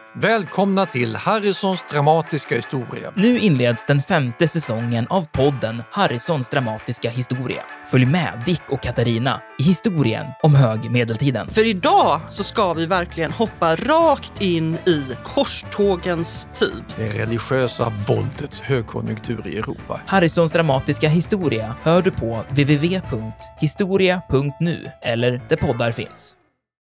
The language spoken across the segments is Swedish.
Välkomna till Harrisons dramatiska historia. Nu inleds den 5:e säsongen av podden Harrisons dramatiska historia. Följ med Dick och Katarina i historien om högmedeltiden. För idag så ska vi verkligen hoppa rakt in i korstågens tid. Det religiösa våldets högkonjunktur i Europa. Harrisons dramatiska historia hör du på www.historia.nu eller där poddar finns.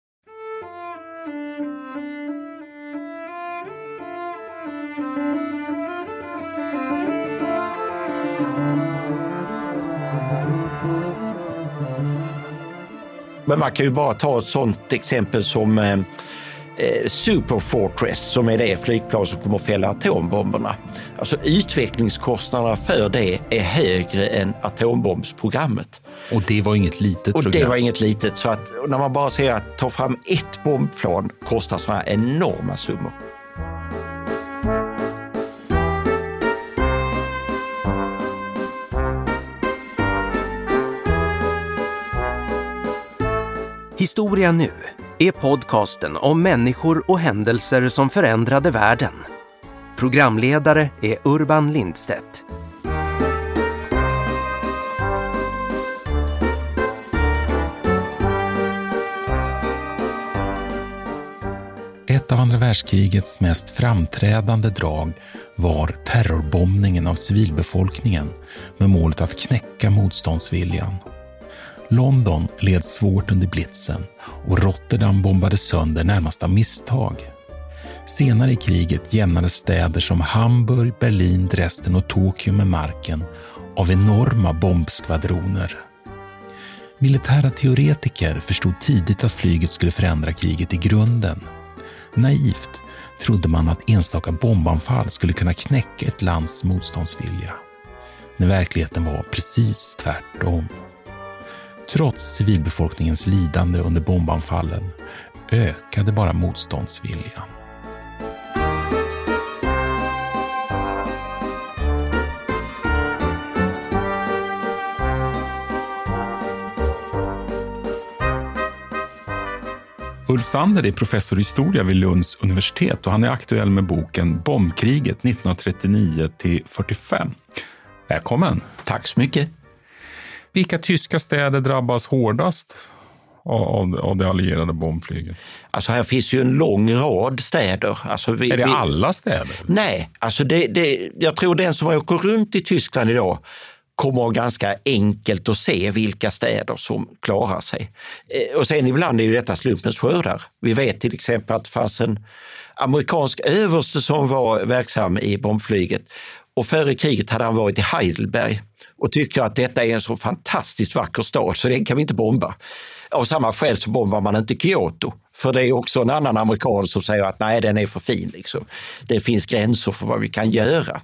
Men man kan ju bara ta ett sånt exempel som Superfortress, som är det flygplan som kommer att fälla atombomberna. Alltså utvecklingskostnaderna för det är högre än atombombsprogrammet. Och det var inget litet program. Och det var inget litet, så att när man bara ser att ta fram ett bombplan kostar sådana här enorma summor. Historia nu är podcasten om människor och händelser som förändrade världen. Programledare är Urban Lindstedt. Ett av andra världskrigets mest framträdande drag var terrorbombningen av civilbefolkningen med målet att knäcka motståndsviljan. London led svårt under blitzen och Rotterdam bombades sönder närmast av misstag. Senare i kriget jämnades städer som Hamburg, Berlin, Dresden och Tokyo med marken av enorma bombskvadroner. Militära teoretiker förstod tidigt att flyget skulle förändra kriget i grunden. Naivt trodde man att enstaka bombanfall skulle kunna knäcka ett lands motståndsvilja. När verkligheten var precis tvärtom. Trots civilbefolkningens lidande under bombanfallen ökade bara motståndsviljan. Ulf Sander är professor i historia vid Lunds universitet och han är aktuell med boken Bombkriget 1939-45. Välkommen! Tack så mycket! Vilka tyska städer drabbas hårdast av det allierade bombflyget? Alltså här finns ju en lång rad städer. Alltså är det alla städer? Nej, alltså jag tror den som åker runt i Tyskland idag kommer ganska enkelt att se vilka städer som klarar sig. Och sen ibland är ju detta slumpens skördar. Vi vet till exempel att det fanns en amerikansk överste som var verksam i bombflyget. Och före kriget hade han varit i Heidelberg och tycker att detta är en så fantastiskt vacker stad så den kan vi inte bomba. Av samma skäl så bombar man inte Kyoto. För det är också en annan amerikan som säger att nej, den är för fin. Liksom. Det finns gränser för vad vi kan göra.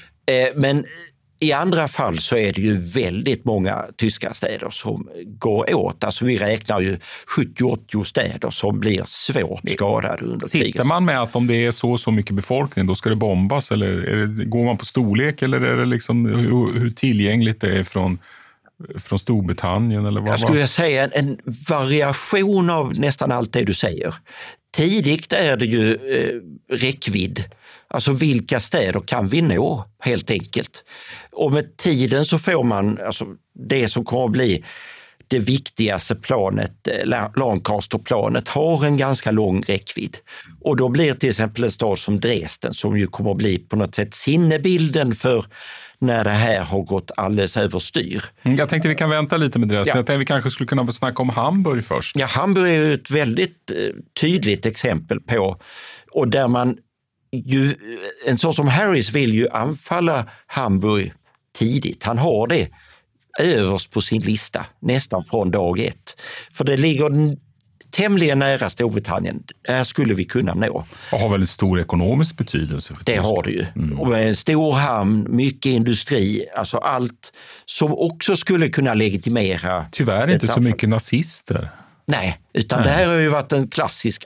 Men i andra fall så är det ju väldigt många tyska städer som går åt. Alltså vi räknar ju 70-80 städer som blir svårt skadade under kriget. Sitter man med att om det är så mycket befolkning då ska det bombas? Eller går man på storlek eller är det liksom hur tillgängligt det är från Storbritannien? Eller vad? Jag skulle säga en variation av nästan allt det du säger. Tidigt är det ju räckvidd. Alltså vilka städer kan vi nå helt enkelt. Och med tiden så får man alltså, det som kommer att bli det viktigaste planet, Lancasterplanet, har en ganska lång räckvidd. Och då blir till exempel en stad som Dresden som ju kommer att bli på något sätt sinnebilden för när det här har gått alldeles överstyr. Jag tänkte vi kan vänta lite med Dresden. Ja. Jag tänkte vi kanske skulle kunna snacka om Hamburg först. Ja, Hamburg är ju ett väldigt tydligt exempel på, och där man ju, en sån som Harris vill ju anfalla Hamburg tidigt. Han har det överst på sin lista, nästan från dag ett. För det ligger tämligen nära Storbritannien. Här skulle vi kunna nå. Och har väldigt stor ekonomisk betydelse. För det har det ju. Och med en stor hamn, mycket industri, alltså allt som också skulle kunna legitimera. Tyvärr inte så mycket nazister. Nej, utan det här har ju varit en klassisk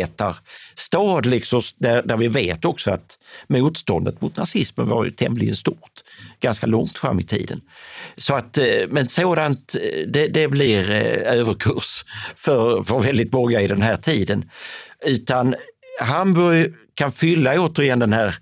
arbetarstad liksom, där vi vet också att motståndet mot nazismen var ju tämligen stort, ganska långt fram i tiden. Så att, men sådant, det blir överkurs för väldigt många i den här tiden. Utan Hamburg kan fylla återigen den här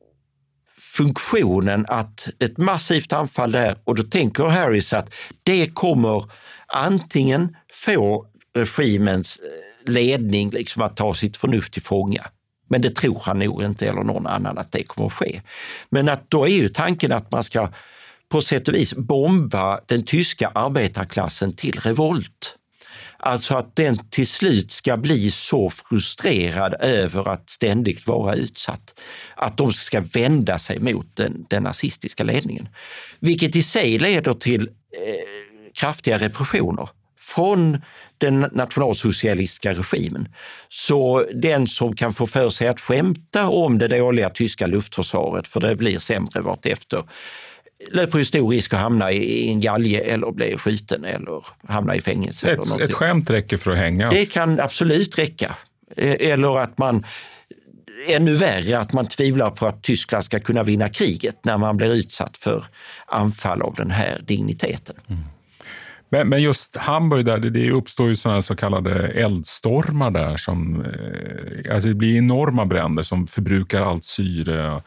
funktionen att ett massivt anfall där, och då tänker Harris att det kommer antingen få regimens ledning liksom att ta sitt förnuft till fånga. Men det tror han nog inte, eller någon annan, att det kommer att ske. Men att då är ju tanken att man ska på sätt och vis bomba den tyska arbetarklassen till revolt. Alltså att den till slut ska bli så frustrerad över att ständigt vara utsatt att de ska vända sig mot den nazistiska ledningen. Vilket i sig leder till kraftiga repressioner från den nationalsocialistiska regimen. Så den som kan få för sig att skämta om det dåliga tyska luftförsvaret, för det blir sämre vart efter, löper ju stor risk att hamna i en galge eller bli skjuten eller hamna i fängelse. Ett skämt räcker för att hängas. Det kan absolut räcka. Eller att man, ännu värre, att man tvivlar på att Tyskland ska kunna vinna kriget när man blir utsatt för anfall av den här digniteten. Men just Hamburg där, det uppstår ju sådana så kallade eldstormar där som, alltså det blir enorma bränder som förbrukar allt syre.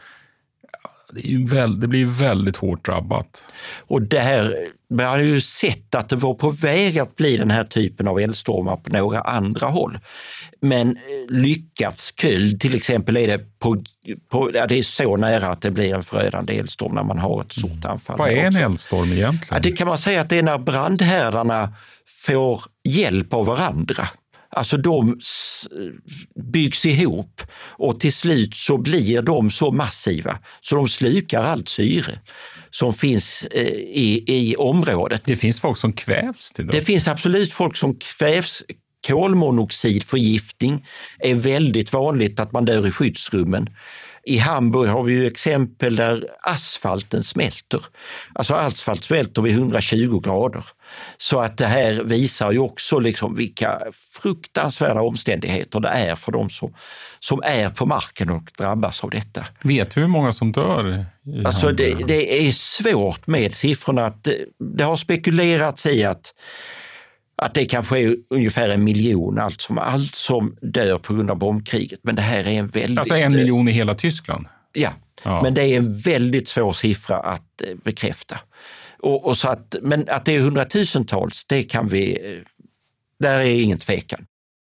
Det blir väldigt hårt drabbat. Och där, man har ju sett att det var på väg att bli den här typen av eldstormar på några andra håll. Men lyckats Köln till exempel är det det är så nära att det blir en förödande eldstorm när man har ett stort anfall. Vad är en eldstorm egentligen? Ja, det kan man säga att det är när brandhärdarna får hjälp av varandra. Alltså de byggs ihop och till slut så blir de så massiva så de slukar allt syre som finns i området. Det finns folk som kvävs till det. Det finns absolut folk som kvävs. Kolmonoxidförgiftning är väldigt vanligt, att man dör i skyddsrummen. I Hamburg har vi ju exempel där asfalten smälter. Alltså asfalt smälter vid 120 grader. Så att det här visar ju också liksom vilka fruktansvärda omständigheter det är för de som är på marken och drabbas av detta. Vet vi hur många som dör? Alltså det är svårt med siffrorna. Att det har spekulerats i att det kanske är ungefär 1 miljon allt som dör på grund av bombkriget. Men det här är en väldigt... Alltså 1 miljon i hela Tyskland? Ja, men det är en väldigt svår siffra att bekräfta. Och så men att det är 100-tusentals, det kan vi... Där är ingen tvekan.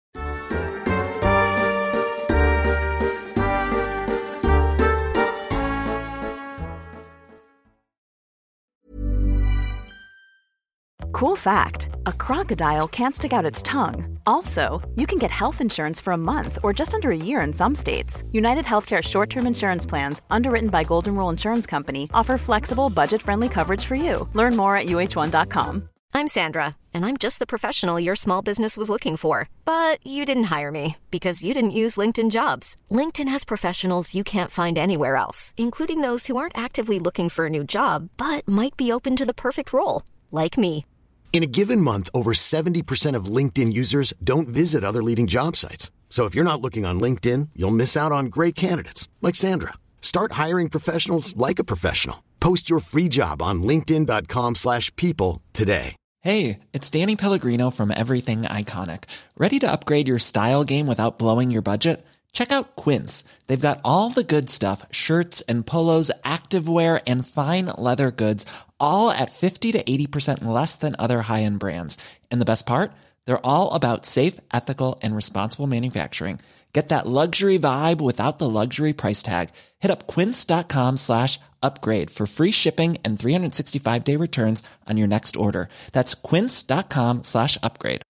Cool fact, a crocodile can't stick out its tongue. Also, you can get health insurance for a month or just under a year in some states. United Healthcare short-term insurance plans, underwritten by Golden Rule Insurance Company, offer flexible, budget-friendly coverage for you. Learn more at uh1.com. I'm Sandra, and I'm just the professional your small business was looking for. But you didn't hire me because you didn't use LinkedIn Jobs. LinkedIn has professionals you can't find anywhere else, including those who aren't actively looking for a new job, but might be open to the perfect role, like me. In a given month, over 70% of LinkedIn users don't visit other leading job sites. So if you're not looking on LinkedIn, you'll miss out on great candidates like Sandra. Start hiring professionals like a professional. Post your free job on linkedin.com/people today. Hey, it's Danny Pellegrino from Everything Iconic. Ready to upgrade your style game without blowing your budget? Check out Quince. They've got all the good stuff, shirts and polos, activewear and fine leather goods, all at 50 to 80% less than other high-end brands. And the best part? They're all about safe, ethical, and responsible manufacturing. Get that luxury vibe without the luxury price tag. Hit up quince.com/upgrade for free shipping and 365-day returns on your next order. That's quince.com/upgrade.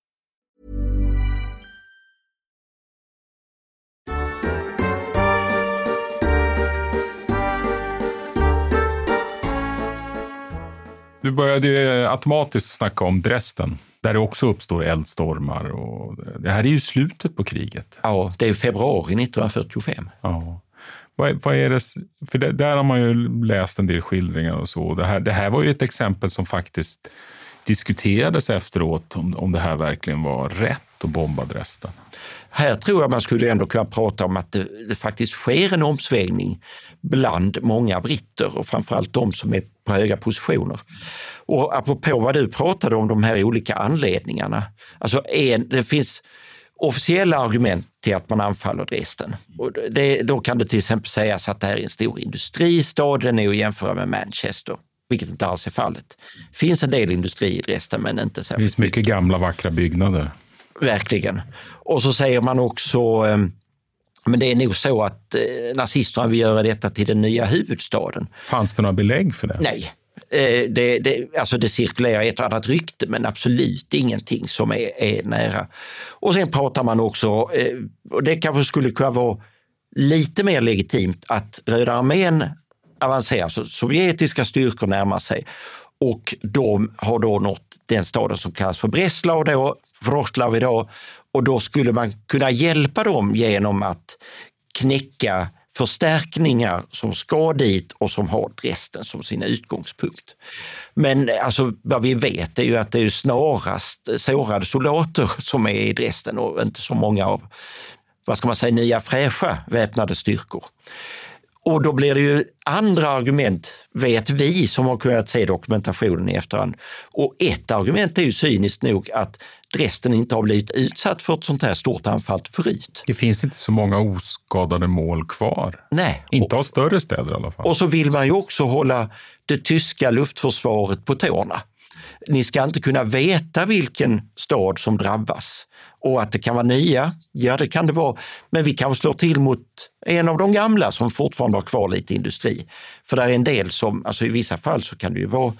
Du började automatiskt snacka om Dresden, där det också uppstår eldstormar. Och det här är ju slutet på kriget. Ja, det är februari 1945. Ja. Vad är det? För där har man ju läst en del skildringar och så. Det här var ju ett exempel som faktiskt diskuterades efteråt om det här verkligen var rätt att bomba Dresden. Här tror jag man skulle ändå kunna prata om att det faktiskt sker en omsvängning bland många britter och framförallt de som är på höga positioner. Och apropå vad du pratade om, de här olika anledningarna. Alltså det finns officiella argument till att man anfaller Dresden. Och då kan det till exempel sägas att det här är en stor industristad, den är att jämföra med Manchester, vilket inte alls är fallet. Det finns en del industri i Dresden, men inte så. Det finns mycket gamla vackra byggnader. Verkligen. Och så säger man också, men det är nog så att nazisterna vill göra detta till den nya huvudstaden. Fanns det några belägg för det? Nej. Det cirkulerar ett och annat rykte, men absolut ingenting som är nära. Och sen pratar man också, och det kanske skulle kunna vara lite mer legitimt, att Röda armén avancerar, så sovjetiska styrkor närmar sig, och de har då nått den staden som kallas för Breslau då, Wrocław idag, och då skulle man kunna hjälpa dem genom att knäcka förstärkningar som ska dit och som har Dresden som sin utgångspunkt. Men alltså, vad vi vet är ju att det är snarast sårade soldater som är i Dresden och inte så många av, vad ska man säga, nya fräscha väpnade styrkor. Och då blir det ju andra argument, vet vi som har kunnat se dokumentationen i efterhand. Och ett argument är ju cyniskt nog att Dresden inte har blivit utsatt för ett sånt här stort anfall förut. Det finns inte så många oskadade mål kvar. Nej. Inte av större städer i alla fall. Och så vill man ju också hålla det tyska luftförsvaret på tårna. Ni ska inte kunna veta vilken stad som drabbas. Och att det kan vara nya, ja det kan det vara. Men vi kan slå till mot en av de gamla som fortfarande har kvar lite industri. För det är en del som, alltså i vissa fall så kan det ju vara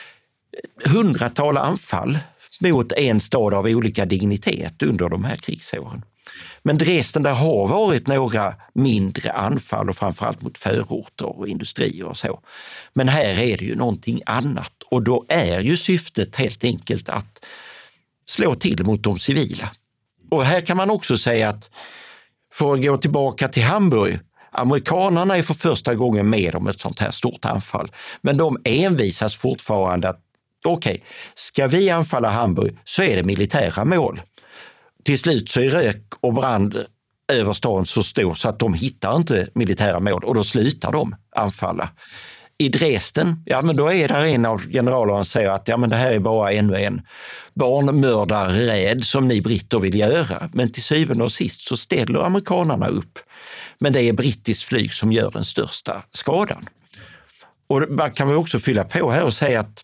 hundratal anfall mot en stad av olika dignitet under de här krigsåren. Men Dresden, där har varit några mindre anfall och framförallt mot förorter och industrier och så. Men här är det ju någonting annat och då är ju syftet helt enkelt att slå till mot de civila. Och här kan man också säga att, för att gå tillbaka till Hamburg, amerikanerna är för första gången med om ett sånt här stort anfall. Men de envisas fortfarande att okej, ska vi anfalla Hamburg så är det militära mål. Till slut så är rök och brand över stan så stor så att de hittar inte militära mål och då slutar de anfalla. I Dresden, ja men då är det en av generalerna som säger att ja men det här är bara ännu en barnmördarräd som ni britter vill göra. Men till syvende och sist så ställer amerikanerna upp. Men det är brittiskt flyg som gör den största skadan. Och man kan väl också fylla på här och säga att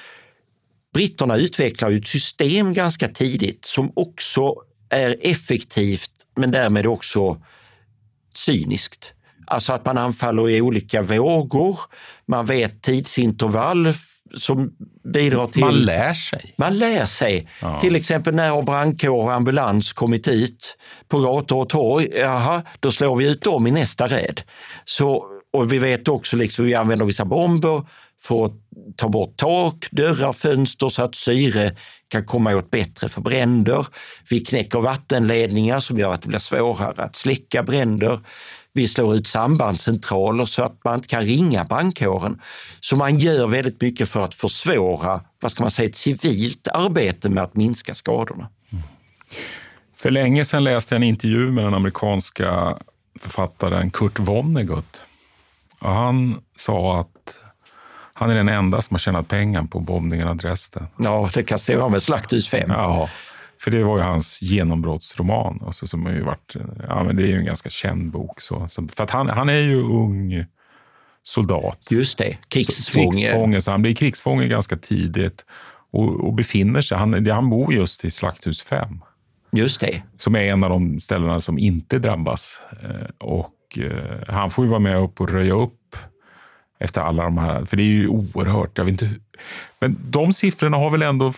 britterna utvecklar ju ett system ganska tidigt som också är effektivt men därmed också cyniskt. Alltså att man anfaller i olika vågor, man vet tidsintervall som bidrar till... Man lär sig. Man lär sig. Ja. Till exempel när brandkår och ambulans kommit ut på gator och torg, då slår vi ut dem i nästa räd. Så, och vi vet också liksom vi använder vissa bomber för att ta bort tak, dörrar, fönster så att syre kan komma åt bättre för bränder. Vi knäcker vattenledningar som gör att det blir svårare att släcka bränder. Vi slår ut sambandscentraler så att man inte kan ringa brandkåren. Så man gör väldigt mycket för att försvåra, vad ska man säga, ett civilt arbete med att minska skadorna. Mm. För länge sedan läste jag en intervju med den amerikanska författaren Kurt Vonnegut. Och han sa att han är den enda som har tjänat pengar på bombningen av Dresden. Ja, det kan stämma med Slakthus 5. Ja, för det var ju hans genombrottsroman. Alltså, som har ju varit, ja, men det är ju en ganska känd bok. Så för att han är ju ung soldat. Just det, krigsfånge. Så han blir krigsfånge ganska tidigt och befinner sig. Han bor just i Slakthus 5. Just det. Som är en av de ställena som inte drabbas. Och han får ju vara med upp och röja upp efter alla de här, för det är ju oerhört, jag vet inte hur. Men de siffrorna har väl ändå,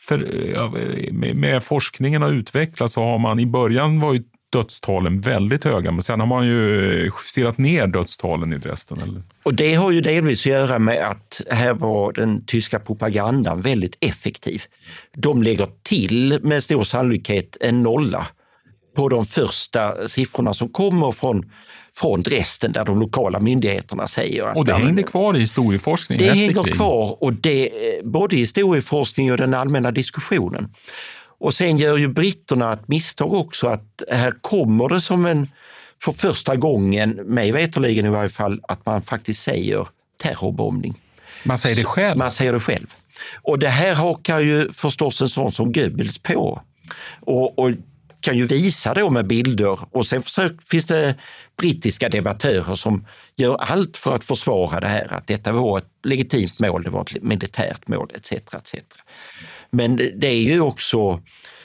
med forskningen har utvecklats, så har man i början var ju dödstalen väldigt höga, men sen har man ju justerat ner dödstalen i Dresden. Eller? Och det har ju delvis att göra med att här var den tyska propagandan väldigt effektiv. De lägger till med stor sannolikhet en nolla på de första siffrorna som kommer från Dresden, där de lokala myndigheterna säger att... Och det hängde kvar i historieforskning. Det hänger kvar, och det både i historieforskning och den allmänna diskussionen. Och sen gör ju britterna ett misstag också, att här kommer det som en, för första gången, mig veterligen i varje fall, att man faktiskt säger terrorbombning. Man säger det själv? Man säger det själv. Och det här hakar ju förstås en sån som Goebbels på. Och kan ju visa då med bilder och sen finns det brittiska debattörer som gör allt för att försvara det här, att detta var ett legitimt mål, det var ett militärt mål etc. etc. Men det är ju också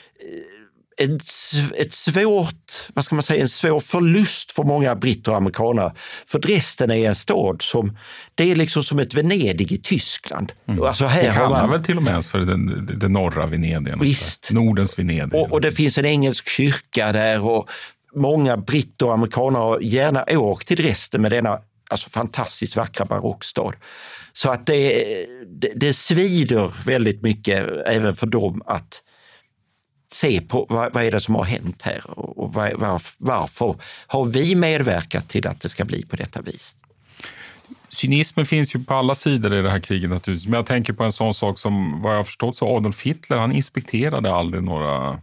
ett svårt, vad ska man säga, en svår förlust för många britter och amerikaner. För Dresden är en stad som, det är liksom som ett Venedig i Tyskland. Alltså här det kallar man väl till och med för det norra Venedig. Visst. Nordens Venedig. Och det finns en engelsk kyrka där och många britter och amerikaner har gärna åkt till Dresden med denna alltså fantastiskt vackra barockstad. Så att det svider väldigt mycket även för dem att se på vad är det som har hänt här och varför har vi medverkat till att det ska bli på detta vis. Cynismen finns ju på alla sidor i det här kriget naturligtvis. Men jag tänker på en sån sak som, vad jag har förstått, så Adolf Hitler, han inspekterade aldrig några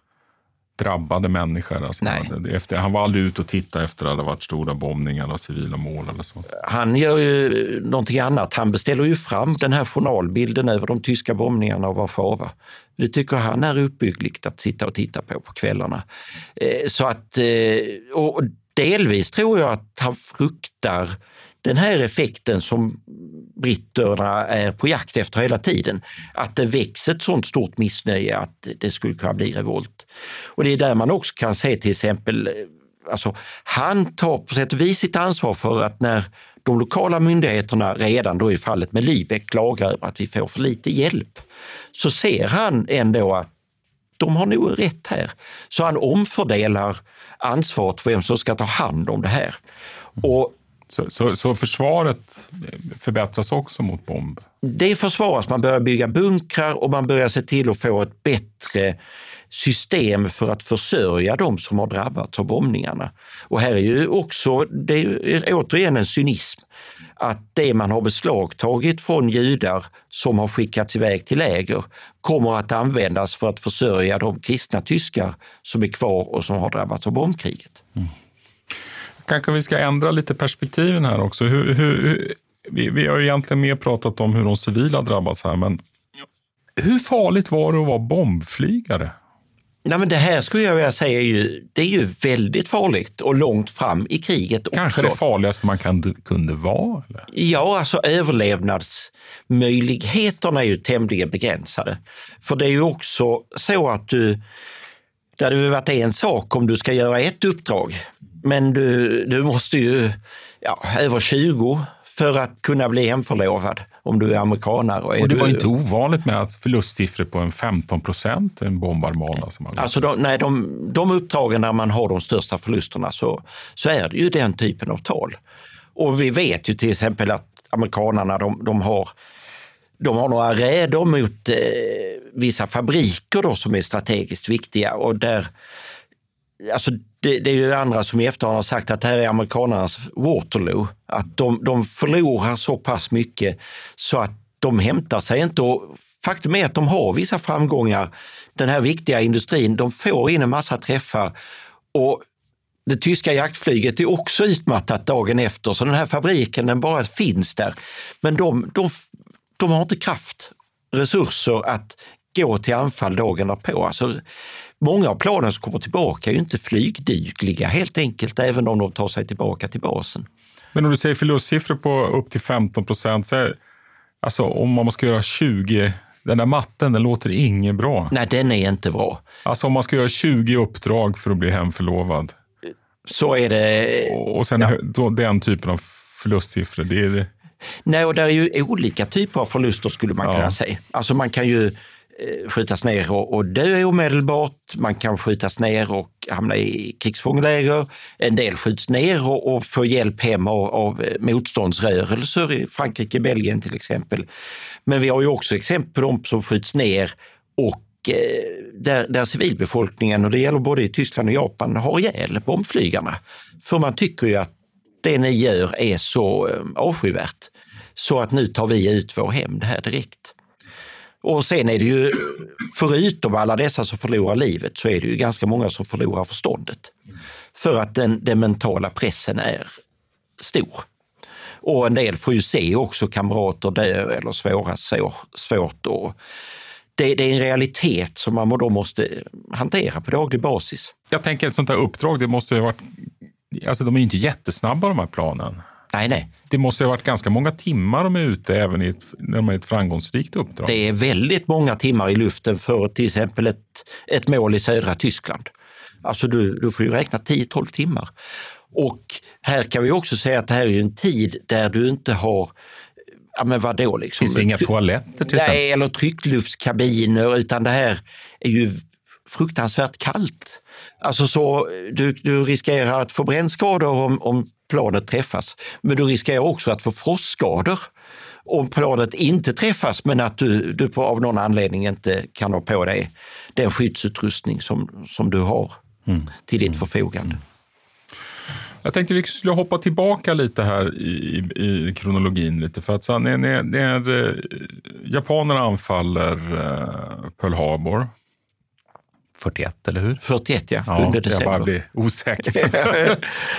drabbade människor. Alltså han var aldrig ute och tittade efter att det varit stora bombningar och civila mål eller så. Han gör ju någonting annat. Han beställer ju fram den här journalbilden över de tyska bombningarna och Warszawa. Det tycker han är uppbyggligt att sitta och titta på kvällarna. Så att, och delvis tror jag att han fruktar den här effekten som britterna är på jakt efter hela tiden. Att det växer ett sånt stort missnöje att det skulle kunna bli revolt. Och det är där man också kan se till exempel, alltså han tar på sätt och vis sitt ansvar för att när de lokala myndigheterna redan då i fallet med Lübeck klagar över att vi får för lite hjälp, så ser han ändå att de har nog rätt här. Så han omfördelar ansvaret för vem som ska ta hand om det här. Och Så försvaret förbättras också mot bomb? Det försvaras. Man börjar bygga bunkrar och man börjar se till att få ett bättre system för att försörja de som har drabbats av bombningarna. Och här är ju också, det är återigen en cynism, att det man har beslagtagit från judar som har skickats iväg till läger kommer att användas för att försörja de kristna tyskar som är kvar och som har drabbats av bombkriget. Kanske vi ska ändra lite perspektiven här också. Vi har ju egentligen mer pratat om hur de civila drabbas här, men hur farligt var det att vara bombflygare? Nej, men det här skulle jag vilja säga det är ju väldigt farligt och långt fram i kriget också. Kanske det farligaste man kunde vara? Eller? Ja, alltså överlevnadsmöjligheterna är ju tämligen begränsade. För det är ju också så att det hade varit en sak om du ska göra ett uppdrag. Men du måste ju över 20 för att kunna bli hemförlovad om du är amerikanare. Och det var inte ovanligt med att förlustsiffror på en 15% en bombarmada. Alltså de uppdragen där man har de största förlusterna så är det ju den typen av tal. Och vi vet ju till exempel att amerikanerna de har några räder mot vissa fabriker då som är strategiskt viktiga och där alltså det är ju andra som i efterhand har sagt att det här är amerikanernas Waterloo. Att de förlorar så pass mycket så att de hämtar sig inte. Och faktum är att de har vissa framgångar. Den här viktiga industrin, de får in en massa träffar. Och det tyska jaktflyget är också utmattat dagen efter. Så den här fabriken, den bara finns där. Men de har inte kraft, resurser att gå till anfall dagen därpå. Alltså, många av planen som kommer tillbaka är ju inte flygdugliga helt enkelt, även om de tar sig tillbaka till basen. Men om du säger förlustsiffror på upp till 15%, så alltså om man ska göra 20, den där matten, den låter inget bra. Nej, den är inte bra. Alltså om man ska göra 20 uppdrag för att bli hemförlovad. Så är det. Och sen den typen av förlustsiffror, det är det. Nej, och det är ju olika typer av förluster skulle man kunna säga. Alltså man kan ju skjutas ner och dö omedelbart. Man kan skjutas ner och hamna i krigsfångläger. En del skjuts ner och får hjälp hem av motståndsrörelser i Frankrike, Belgien till exempel. Men vi har ju också exempel på de som skjuts ner och där civilbefolkningen, och det gäller både i Tyskland och Japan, har ihjäl bombflygarna. För man tycker ju att det ni gör är så avskyvärt så att nu tar vi ut vår hämnd här direkt. Och sen är det ju, förutom alla dessa som förlorar livet, så är det ju ganska många som förlorar förståndet. För att den mentala pressen är stor. Och en del får ju se också kamrater dö eller svårt. Och det är en realitet som man då måste hantera på daglig basis. Jag tänker ett sånt här uppdrag, det måste ju ha varit, alltså de är ju inte jättesnabba de här planen. Nej. Det måste ju ha varit ganska många timmar de är ute även när de är ett framgångsrikt uppdrag. Det är väldigt många timmar i luften för till exempel ett mål i södra Tyskland. Alltså du får ju räkna 10-12 timmar. Och här kan vi också säga att det här är en tid där du inte har, ja men vadå liksom. Finns det inga toaletter till exempel? Nej, eller tryckluftskabiner, utan det här är ju fruktansvärt kallt. Alltså så du riskerar att få brännskador om planet träffas, men du riskerar också att få frostskador om planet inte träffas, men att du av någon anledning inte kan ha på dig den skyddsutrustning som du har till ditt förfogande. Jag tänkte vi skulle hoppa tillbaka lite här i kronologin lite, för att så när japanerna anfaller Pearl Harbor 41, eller hur? 41, ja. 7 december. Jag bara blir osäker.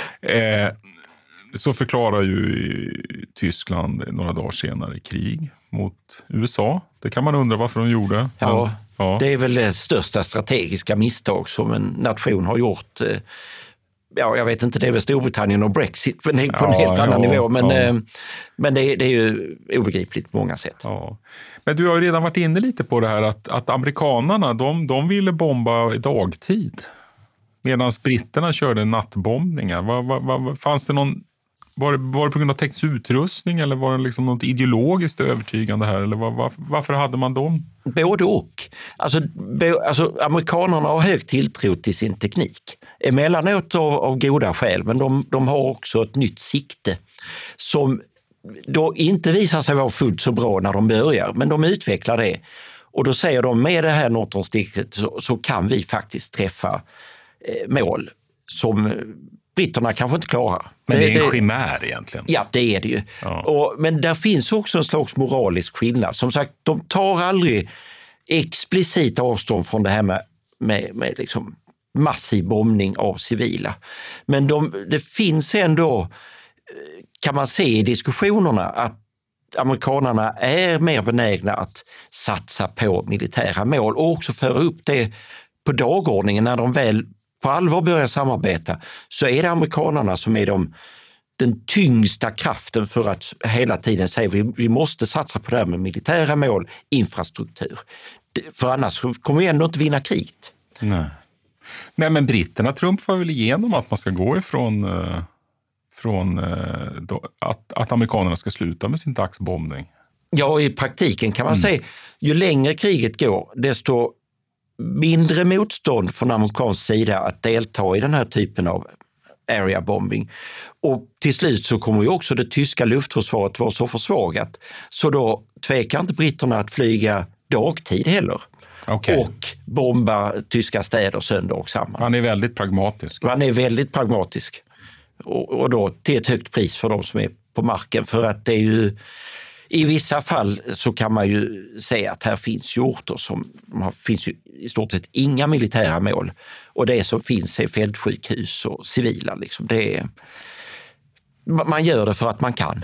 Så förklarar ju Tyskland några dagar senare krig mot USA. Det kan man undra varför de gjorde. Ja. Det är väl det största strategiska misstag som en nation har gjort. Ja, jag vet inte, det är väl Storbritannien och Brexit på en helt annan nivå. Men det är ju obegripligt på många sätt. Ja. Men du har ju redan varit inne lite på det här att amerikanerna, de ville bomba i dagtid. Medan britterna körde nattbombningar. Fanns det någon... Var det på grund av teknisk utrustning eller var det liksom något ideologiskt övertygande här? Eller varför hade man dem? Både och. Alltså, amerikanerna har hög tilltro till sin teknik. Emellanåt av goda skäl, men de har också ett nytt sikte som då inte visar sig vara fullt så bra när de börjar, men de utvecklar det. Och då säger de, med det här Norton-stiktet så kan vi faktiskt träffa mål som britterna kanske inte klarar. Men det är en chimär egentligen. Ja, det är det ju. Ja. Men där finns också en slags moralisk skillnad. Som sagt, de tar aldrig explicit avstånd från det här med liksom massiv bombning av civila. Men det finns ändå, kan man se i diskussionerna, att amerikanerna är mer benägna att satsa på militära mål och också föra upp det på dagordningen när de väl på allvar börjar samarbeta, så är det amerikanerna som är den tyngsta kraften för att hela tiden säga vi måste satsa på det här med militära mål, infrastruktur. För annars kommer vi ändå inte vinna kriget. Nej, men britterna trumfar väl igenom att man ska gå ifrån att amerikanerna ska sluta med sin dagsbombning. Ja, i praktiken kan man säga, ju längre kriget går, desto mindre motstånd från amerikansk sida att delta i den här typen av area bombing. Och till slut så kommer ju också det tyska luftförsvaret vara så försvagat, så då tvekar inte britterna att flyga dagtid heller. Okay. Och bomba tyska städer sönder och samman. Han är väldigt pragmatisk. Han är väldigt pragmatisk. Och då till ett högt pris för de som är på marken, för att det är ju i vissa fall så kan man ju säga att här finns ju orter som finns ju i stort sett inga militära mål, och det som finns är fältsjukhus och civila. Liksom. Man gör det för att man kan.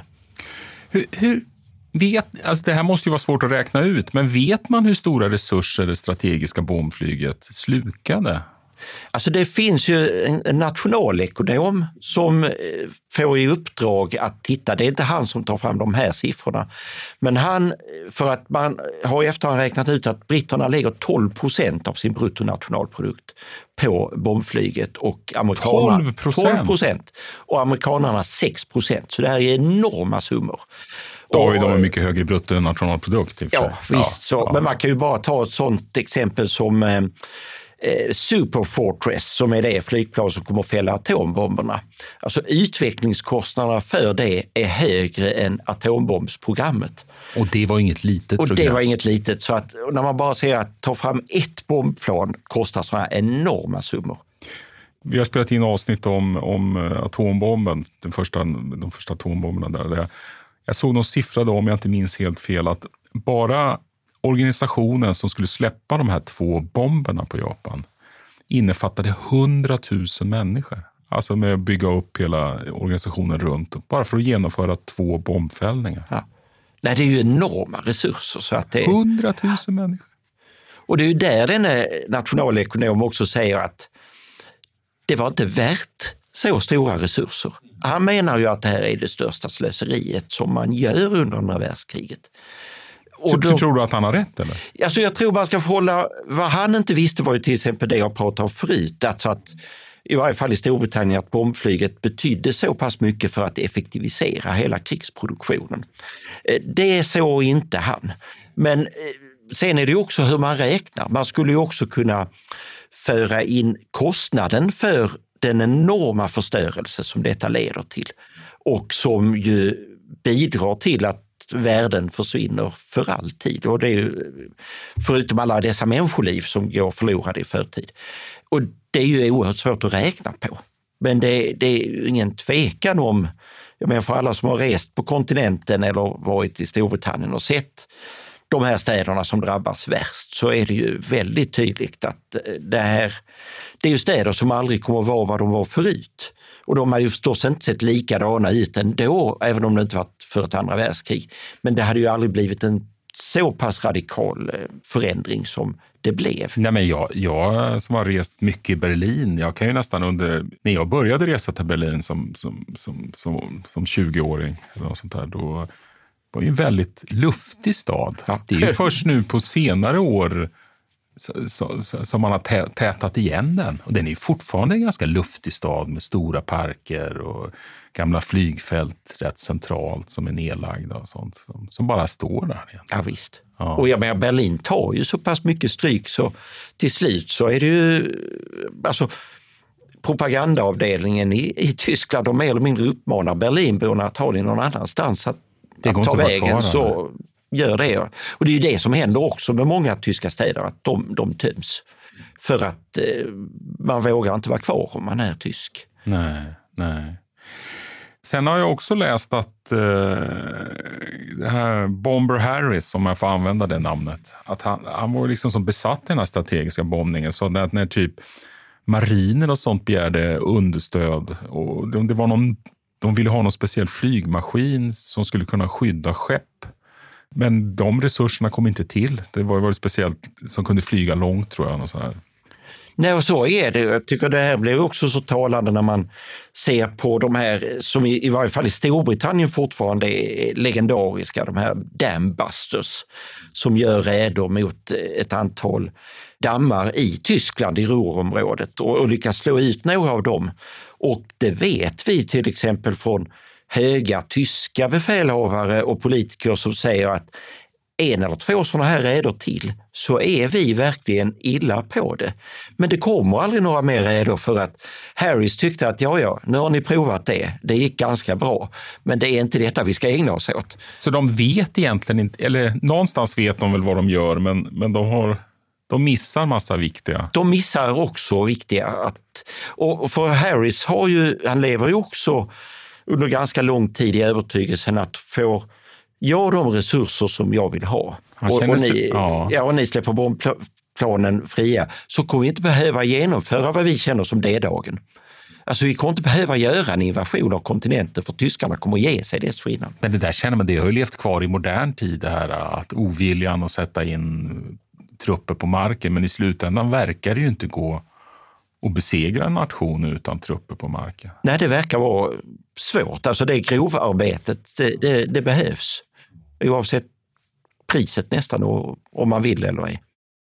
Alltså det här måste ju vara svårt att räkna ut, men vet man hur stora resurser det strategiska bombflyget slukade? Alltså det finns ju en nationalekonom som får i uppdrag att titta. Det är inte han som tar fram de här siffrorna. Men för att man har i efterhand räknat ut att britterna lägger 12% av sin bruttonationalprodukt på bombflyget och amerikanerna 12% och amerikanerna 6%. Så det här är enorma summor. Då har ju de en mycket högre bruttonationalprodukt i och för sig. Ja, visst så. Men man kan ju bara ta ett sånt exempel som Superfortress, som är det flygplan som kommer att fälla atombomberna. Alltså utvecklingskostnaderna för det är högre än atombombsprogrammet. Och det var inget litet program. Och det var inget litet, så att när man bara ser att ta fram ett bombplan kostar sådana här enorma summor. Vi har spelat in avsnitt om atombomben, de första atombomberna där. Jag såg någon siffra då, om jag inte minns helt fel, att bara organisationen som skulle släppa de här 2 bomberna på Japan innefattade 100 000 människor. Alltså med att bygga upp hela organisationen runt, bara för att genomföra 2 bombfällningar. Ja. Nej, det är ju enorma resurser. Så att det... 100 000 människor. Och det är ju där denne nationalekonom också säger att det var inte värt så stora resurser. Han menar ju att det här är det största slöseriet som man gör under andra världskriget. Och du tror du att han har rätt eller? Alltså jag tror man ska förhålla, vad han inte visste var ju till exempel det jag pratade om förut, alltså att i varje fall i Storbritannien att bombflyget betydde så pass mycket för att effektivisera hela krigsproduktionen. Det såg inte han. Men sen är det ju också hur man räknar. Man skulle ju också kunna föra in kostnaden för den enorma förstörelse som detta leder till och som ju bidrar till att världen försvinner för alltid. Och det är ju, förutom alla dessa människoliv som går förlorade i förtid. Och det är ju oerhört svårt att räkna på. Men det är ju ingen tvekan om, jag menar för alla som har rest på kontinenten eller varit i Storbritannien och sett de här städerna som drabbas värst, så är det ju väldigt tydligt att det är ju städer som aldrig kommer att vara vad de var förut. Och de har ju förstås inte sett likadana ut ändå, även om det inte varit för ett andra världskrig. Men det hade ju aldrig blivit en så pass radikal förändring som det blev. Nej, men jag som har rest mycket i Berlin, jag kan ju nästan när jag började resa till Berlin som 20-åring eller något sånt där, då var det en väldigt luftig stad. Ja. Det är ju först nu på senare år som man har tätat igen den. Och den är fortfarande en ganska luftig stad med stora parker och gamla flygfält rätt centralt som är nedlagda och sånt som bara står där egentligen. Ja visst. Ja. Och jag menar, Berlin tar ju så pass mycket stryk så till slut så är det ju, alltså propagandaavdelningen i Tyskland, de mer eller mindre uppmanar Berlinborna att ta det någon annanstans att ta vägen, så gör det. Och det är ju det som händer också med många tyska städer, att de töms. För att man vågar inte vara kvar om man är tysk. Nej. Sen har jag också läst att det här Bomber Harris, om jag får använda det namnet, att han var liksom som besatt i den här strategiska bombningen. Så att när typ marinen och sånt begärde understöd och det var de ville ha någon speciell flygmaskin som skulle kunna skydda skepp. Men de resurserna kom inte till. Det var ju speciellt som kunde flyga långt, tror jag. Och så här. Nej, och så är det. Jag tycker det här blir också så talande när man ser på de här som i varje fall i Storbritannien fortfarande är legendariska, de här dambusters som gör räder mot ett antal dammar i Tyskland, i Ruhrområdet, och lyckas slå ut några av dem. Och det vet vi till exempel från höga tyska befälhavare och politiker som säger att en eller två sådana här räder till så är vi verkligen illa på det. Men det kommer aldrig några mer räder för att Harris tyckte att ja, nu har ni provat det gick ganska bra, men det är inte detta vi ska ägna oss åt. Så de vet egentligen inte, eller någonstans vet de väl vad de gör, men de missar massa viktiga. De missar också viktiga. Och för Harris han lever ju också under ganska lång tid i övertygelsen att få de resurser som jag vill ha. Och ni släpper bombplanen fria, så kommer vi inte behöva genomföra vad vi känner som D-dagen. Alltså vi kommer inte behöva göra en invasion av kontinenten, för tyskarna kommer att ge sig dessförinnan. Men det där känner man, det har ju levt kvar i modern tid, det här att oviljan att sätta in trupper på marken, men i slutändan verkar det ju inte gå och besegra en nation utan trupper på marken. Nej, det verkar vara svårt. Alltså det grovarbetet, det behövs. Oavsett priset nästan, om man vill eller ej.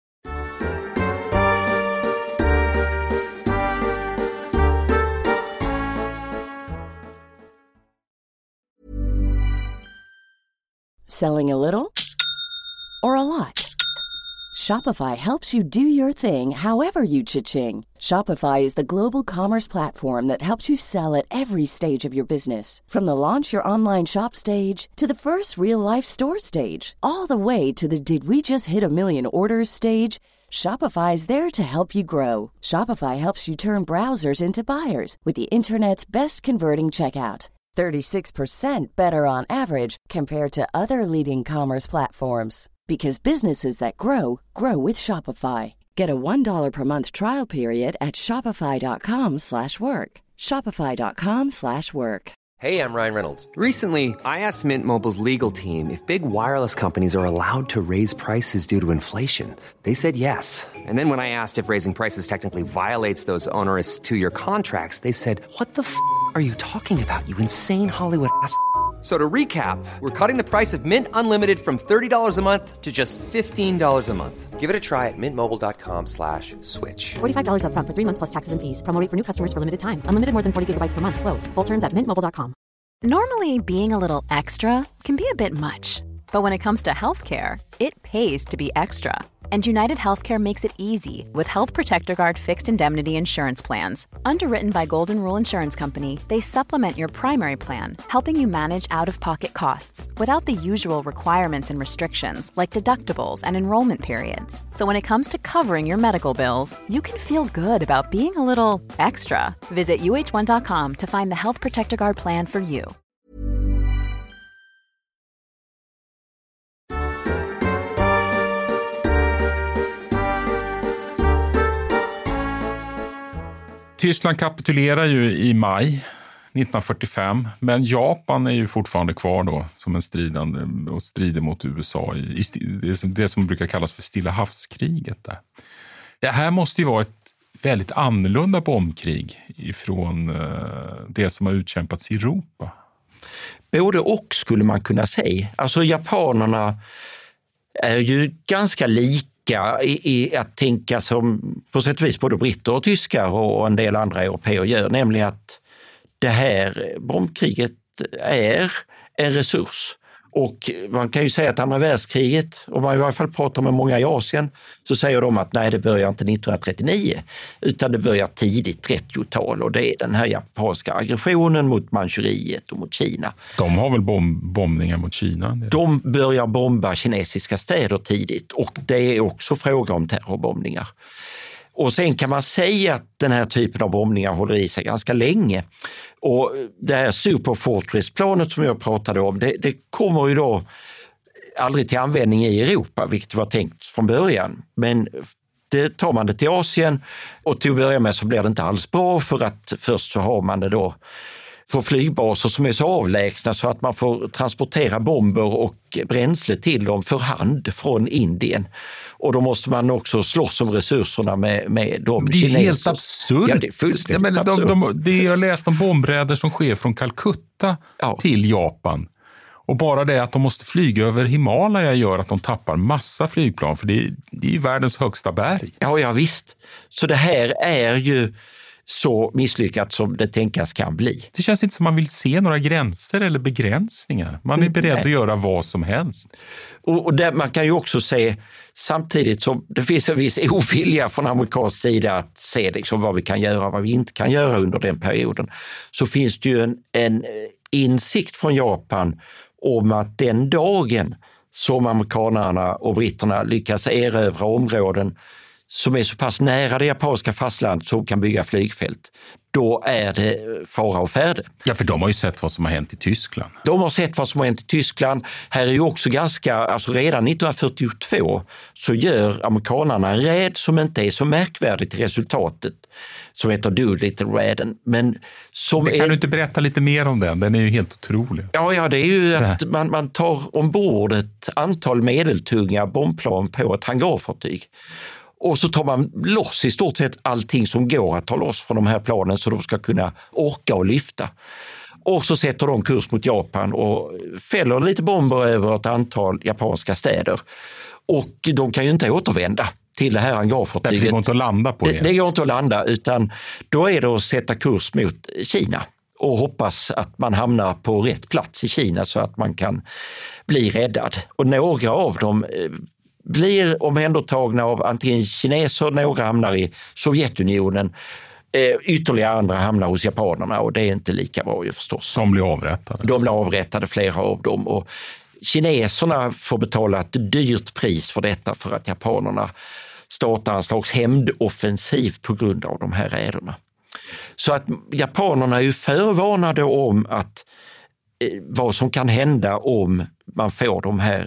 Selling a little or a lot? Shopify helps you do your thing however you cha-ching. Shopify is the global commerce platform that helps you sell at every stage of your business. From the launch your online shop stage to the first real-life store stage, all the way to the did we just hit a million orders stage. Shopify is there to help you grow. Shopify helps you turn browsers into buyers with the internet's best converting checkout. 36% better on average compared to other leading commerce platforms. Because businesses that grow, grow with Shopify. Get a $1 per month trial period at shopify.com/work. Shopify.com/work. Hey, I'm Ryan Reynolds. Recently, I asked Mint Mobile's legal team if big wireless companies are allowed to raise prices due to inflation. They said yes. And then when I asked if raising prices technically violates those onerous two-year contracts, they said, "What the f*** are you talking about, you insane Hollywood ass?" So to recap, we're cutting the price of Mint Unlimited from $30 a month to just $15 a month. Give it a try at mintmobile.com/switch. $45 up front for 3 months plus taxes and fees. Promo rate for new customers for limited time. Unlimited more than 40 gigabytes per month. Slows full terms at mintmobile.com. Normally, being a little extra can be a bit much. But when it comes to healthcare, it pays to be extra. And United Healthcare makes it easy with Health Protector Guard fixed indemnity insurance plans. Underwritten by Golden Rule Insurance Company, they supplement your primary plan, helping you manage out-of-pocket costs without the usual requirements and restrictions like deductibles and enrollment periods. So when it comes to covering your medical bills, you can feel good about being a little extra. Visit uh1.com to find the Health Protector Guard plan for you. Tyskland kapitulerar ju i maj 1945, men Japan är ju fortfarande kvar då som en stridande och strider mot USA i det som brukar kallas för Stilla havskriget. Där. Det här måste ju vara ett väldigt annorlunda bombkrig ifrån det som har utkämpats i Europa. Både och skulle man kunna säga. Alltså japanerna är ju ganska lika i att tänka som på sätt och vis både britter och tyskar och en del andra européer gör, nämligen att det här bombkriget är en resurs. Och man kan ju säga att andra världskriget, om man i varje fall pratar med många i Asien, så säger de att nej, det börjar inte 1939 utan det börjar tidigt 30-tal och det är den här japanska aggressionen mot Manchuriet och mot Kina. De har väl bombningar mot Kina? De börjar bomba kinesiska städer tidigt och det är också fråga om terrorbombningar. Och sen kan man säga att den här typen av bombningar håller i sig ganska länge. Och det här Superfortress-planet som jag pratade om, det kommer ju då aldrig till användning i Europa, vilket var tänkt från början. Men det tar man det till Asien och till att börja med så blir det inte alls bra för att först så har man det då på flygbaser som är så avlägsna så att man får transportera bomber och bränsle till dem för hand från Indien. Och då måste man också slåss om resurserna med de kineser. Det är helt absurt. Ja, det är fullständigt absurt. Det jag läst om bombräder som sker från Calcutta till Japan. Och bara det att de måste flyga över Himalaya gör att de tappar massa flygplan. För det är ju världens högsta berg. Ja, visst. Så det här är ju så misslyckat som det tänkas kan bli. Det känns inte som man vill se några gränser eller begränsningar. Man är beredd att göra vad som helst. Och där man kan ju också se samtidigt som det finns en viss ovilja från amerikansk sida att se liksom vad vi kan göra och vad vi inte kan göra under den perioden. Så finns det ju en insikt från Japan om att den dagen som amerikanerna och britterna lyckas erövra områden som är så pass nära det japanska fastlandet som kan bygga flygfält, då är det fara och färde. Ja, för de har ju sett vad som har hänt i Tyskland. De har sett vad som har hänt i Tyskland. Här är ju också redan 1942 så gör amerikanerna en räd som inte är så märkvärdig till resultatet, som heter Doolittle-räden. Men som kan du inte berätta lite mer om den? Den är ju helt otrolig. Ja, det är ju att man tar ombord ett antal medeltunga bombplan på ett hangarfartyg. Och så tar man loss i stort sett allting som går att ta loss från de här planen så de ska kunna orka och lyfta. Och så sätter de kurs mot Japan och fäller lite bomber över ett antal japanska städer. Och de kan ju inte återvända till det här hangarfartyget. Det går inte att landa på det. Det går inte att landa, utan då är det att sätta kurs mot Kina och hoppas att man hamnar på rätt plats i Kina så att man kan bli räddad. Och några av dem blir omhändertagna av antingen kineser, några hamnar i Sovjetunionen, ytterligare andra hamnar hos japanerna och det är inte lika bra ju förstås. De blir avrättade. De blir avrättade, flera av dem, och kineserna får betala ett dyrt pris för detta för att japanerna startar en slags hämndoffensiv på grund av de här räderna. Så att japanerna är ju förvarnade om att vad som kan hända om man får de här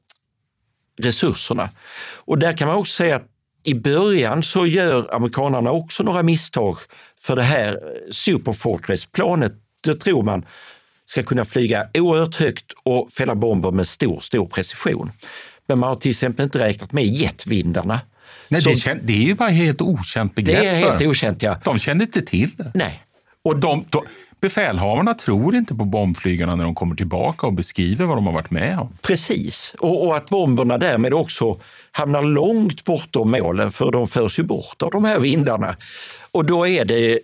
resurserna. Och där kan man också säga att i början så gör amerikanerna också några misstag för det här Superfortress-planet. Det tror man ska kunna flyga oerhört högt och fälla bomber med stor precision. Men man har till exempel inte räknat med jetvindarna. Nej, det är ju bara helt okänt begrepp. Det är helt okänt, ja. De känner inte till det. Nej. Och befälhavarna tror inte på bombflygarna när de kommer tillbaka och beskriver vad de har varit med om. Precis, och att bomberna därmed också hamnar långt bortom målen, för de förs ju bort av de här vindarna. Och då är det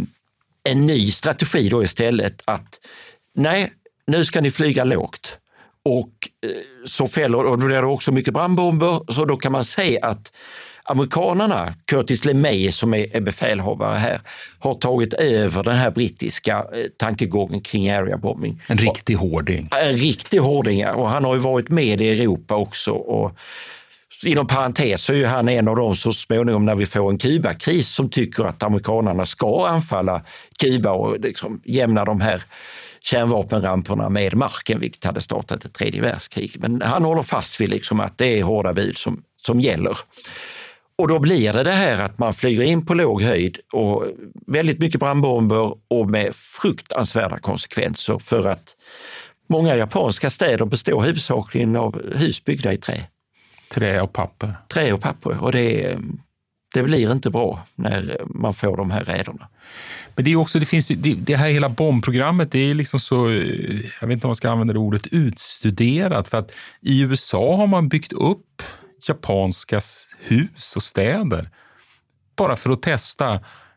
en ny strategi då istället att nej, nu ska ni flyga lågt. Och så fäller, och då blir det också mycket brandbomber, så då kan man säga att amerikanerna, Curtis LeMay som är befälhavare här, har tagit över den här brittiska tankegången kring area bombing. En riktig hårding. En riktig hårding, och han har ju varit med i Europa också. Och inom parentes så är ju han en av dem så småningom när vi får en Kubakris som tycker att amerikanerna ska anfalla Kuba och liksom jämna de här kärnvapenramperna med marken, vilket hade startat ett tredje världskrig. Men han håller fast vid liksom att det är hårda bud som gäller. Och då blir det här att man flyger in på låg höjd och väldigt mycket brandbomber och med fruktansvärda konsekvenser, för att många japanska städer består huvudsakligen av hus byggda i trä. Trä och papper. Trä och papper, och det blir inte bra när man får de här räderna. Men det är också, det här hela bombprogrammet, det är liksom så, jag vet inte om man ska använda det ordet, utstuderat, för att i USA har man byggt upp japanska hus och städer bara för att testa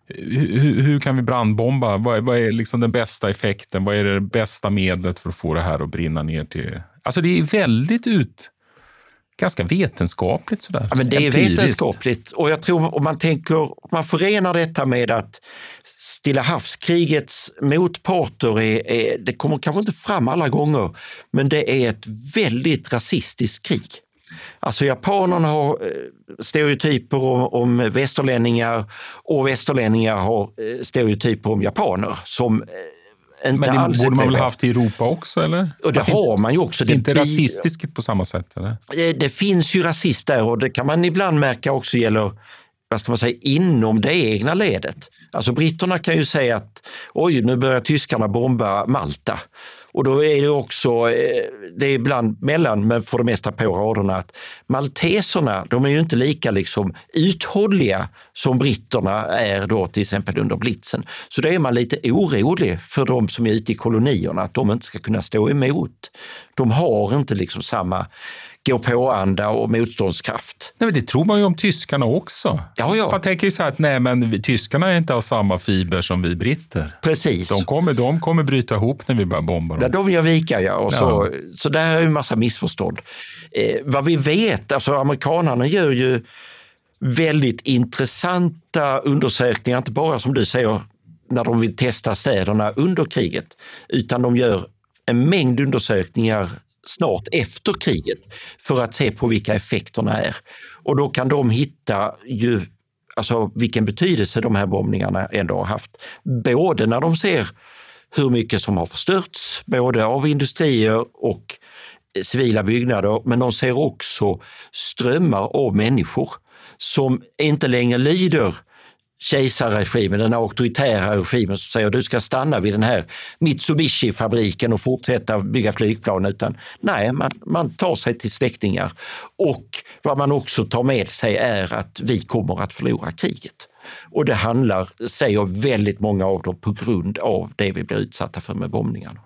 hur kan vi brandbomba, vad är liksom den bästa effekten, vad är det bästa medlet för att få det här att brinna ner till, alltså det är väldigt ganska vetenskapligt sådär. Ja, men det är empiriskt. Vetenskapligt, och jag tror om man förenar detta med att Stilla havskrigets motparter det kommer kanske inte fram alla gånger, men det är ett väldigt rasistiskt krig. Alltså japanerna har stereotyper om västerlänningar, och västerlänningar har stereotyper om japaner som inte. Men det borde man väl haft i Europa också, eller? Och det har man ju också. Det är inte rasistiskt på samma sätt, eller? Det finns ju rasism där, och det kan man ibland märka också gäller, vad ska man säga, inom det egna ledet. Alltså britterna kan ju säga att oj, nu börjar tyskarna bomba Malta. Och då är det också, det är ibland mellan, men för det mesta på raderna, att malteserna, de är ju inte lika liksom uthålliga som britterna är då till exempel under blitzen. Så då är man lite orolig för de som är ute i kolonierna, att de inte ska kunna stå emot. De har inte liksom samma gå-på-anda och motståndskraft. Nej, men det tror man ju om tyskarna också. Ja. Man tänker ju så här att nej, men tyskarna är inte av samma fiber som vi britter. Precis. De kommer bryta ihop när vi börjar bomba dem. Ja, de gör vika, ja. Och så där är ju en massa missförstånd. Vad vi vet, alltså amerikanerna gör ju väldigt intressanta undersökningar, inte bara som du säger när de vill testa städerna under kriget, utan de gör en mängd undersökningar snart efter kriget för att se på vilka effekterna är. Och då kan de hitta ju, alltså vilken betydelse de här bombningarna ändå har haft. Både när de ser hur mycket som har förstörts, både av industrier och civila byggnader, men de ser också strömmar av människor som inte längre lyder kejsarregimen, den auktoritära regimen som säger du ska stanna vid den här Mitsubishi-fabriken och fortsätta bygga flygplan, utan nej, man tar sig till släktingar, och vad man också tar med sig är att vi kommer att förlora kriget. Och det handlar, säger väldigt många av dem, på grund av det vi blir utsatta för med bombningarna.